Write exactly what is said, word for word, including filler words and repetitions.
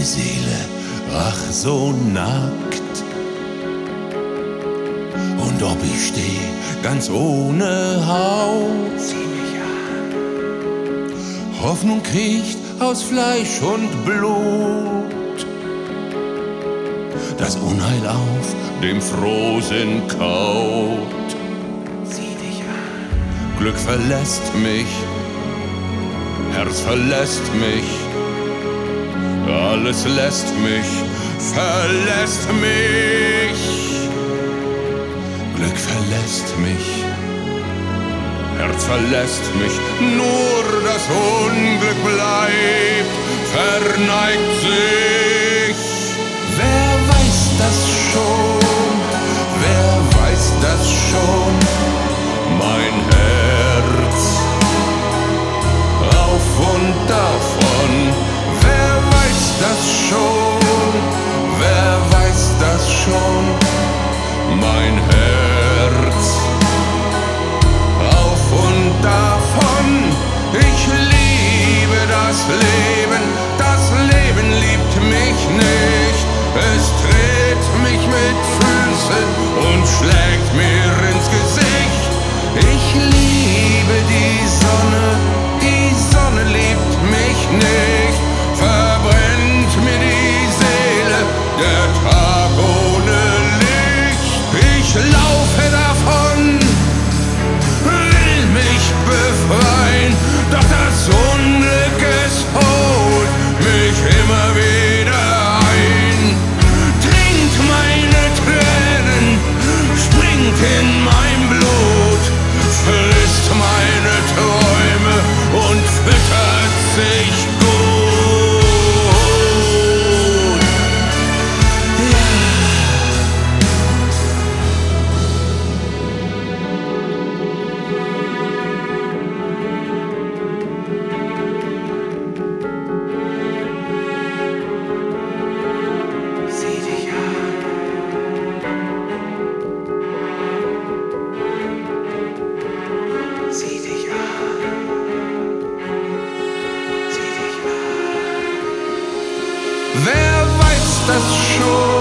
Seele, ach so nackt. Und ob ich steh ganz ohne Haut, sieh mich an. Hoffnung kriecht aus Fleisch und Blut, das Unheil auf dem Frohsinn kaut. Sieh dich an. Glück verlässt mich, Herz verlässt mich, alles lässt mich, verlässt mich. Glück verlässt mich, Herz verlässt mich, nur das Unglück bleibt, verneigt sich. Wer weiß das schon, wer weiß das schon, mein Herz auf und davon. Wer weiß das schon, wer weiß das schon, mein Herz auf und davon. Ich liebe das Leben, das Leben liebt mich nicht. Es tritt mich mit Füßen und schlägt mir ins Gesicht. Ich liebe die Sonne, die Sonne liebt mich nicht. Verbrennt mir die Seele, der Tag ohne Licht. Ich laufe davon, will mich befreien, doch das Unglück, es holt mich immer wieder ein. Trinkt meine Tränen, springt in mein Blut, frisst meine Träume und füttert sich gut. Wer weiß das schon?